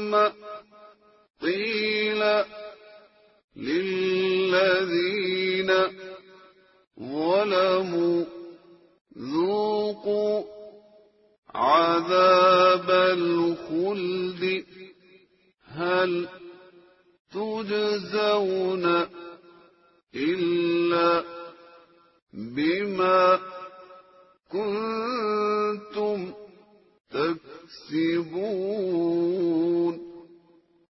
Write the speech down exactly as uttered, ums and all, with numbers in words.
ثم قيل للذين ظلموا ذوقوا عذاب الخلد هل تجزون إلا بما